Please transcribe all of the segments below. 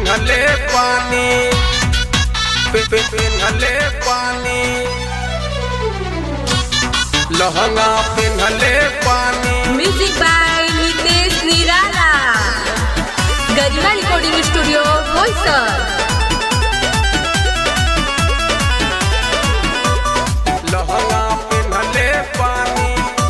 पिन्हले पानी पिन्हले पानी लहंगा पिन्हले पानी। Music by Nitesh Nirala, Garima recording studio Boisar. लहंगा पिन्हले पानी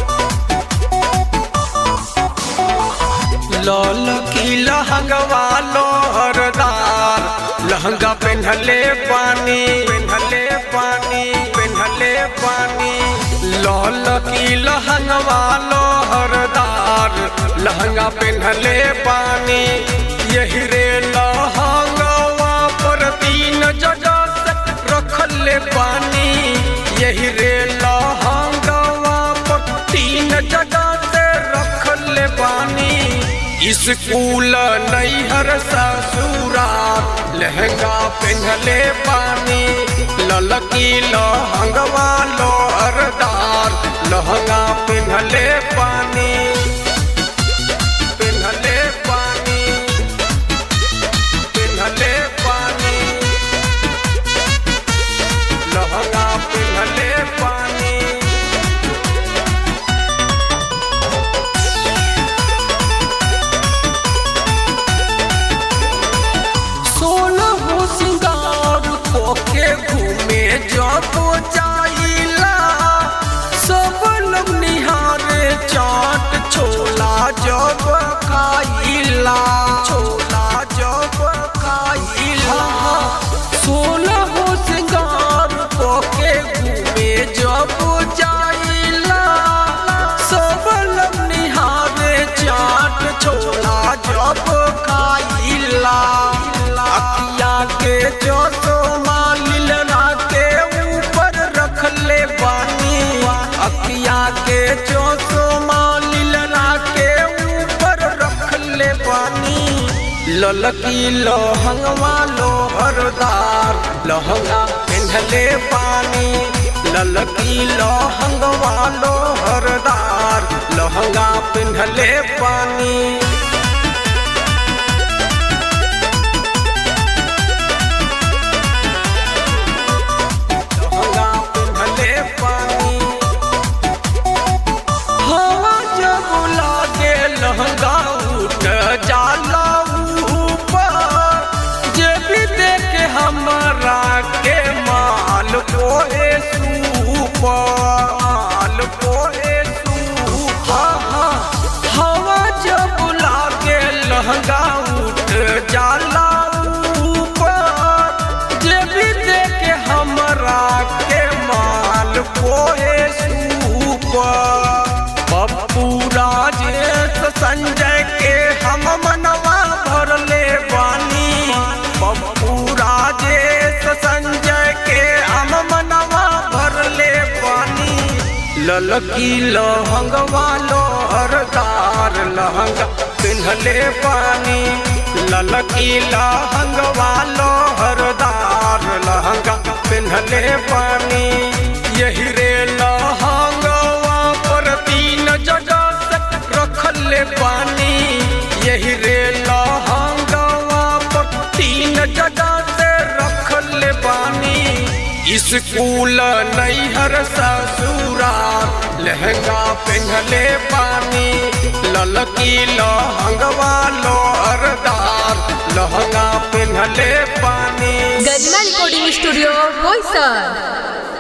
लाल की लहंगवा लोहरदार लहंगा पिन्हले पानी पिन्हले पानी पिन्हले पानी लाल की लहंगवा लोहरदार लहंगा पिन्हले पानी। यही रे लहंगवा पर 3 जगह से रखले पानी। यही रे लहंगवा पर 3 जगह से रखले पानी। स्कूल नैहर ससुराल लहंगा पिन्हले पानी। ललकी लहंगवा लोहरदार लहंगा पिन्हले पानी पिन्हले पानी पिन्हले पानी लहंगा पिन्हले पानी। के घूमे जब जाइला सब लोग निहारे चाट छोला जब खाइला छोला जब खाइला। 16 सिंगार के घूमे जब जाइला सब लोग निहारे चाट छोला जब खाइला। अखिया के जो अखिया के चौसो मालिलना के ऊपर रखले पानी। ललकी लहंगवा लोहरदार लहंगा पिन्हले पानी। ललकी लहंगवा लोहरदार लहंगा पिन्हले पानी। लहंगा उठ जाला ऊपर जे भी देखे हमरा के माल कोहे सूपर माल कोहे सूपर। हवा जब लागे लहंगा उठ जाला ऊपर जे भी देखे हमरा के माल कोहे सूपर। पप्पू राजेश संजय के हम मनवा भरले बानी। पप्पू राजेश संजय के हम मनवा भरले बानी। ललकी लहंगवा लोहरदार लहंगा पिन्हले पानी। ललकी लहंगवा लोहरदार लहंगा पिन्हले पानी। यही रे लहंगवा पर 3 जगह रखले पानी। यही रे लहंगवा पर 3 जगह से रखले पानी। स्कूल नैहर ससुराल लहंगा पिन्हले पानी। ललकी लहंगवा लोहरदार लहंगा पिन्हले पानी। Garima recording studio Boisar.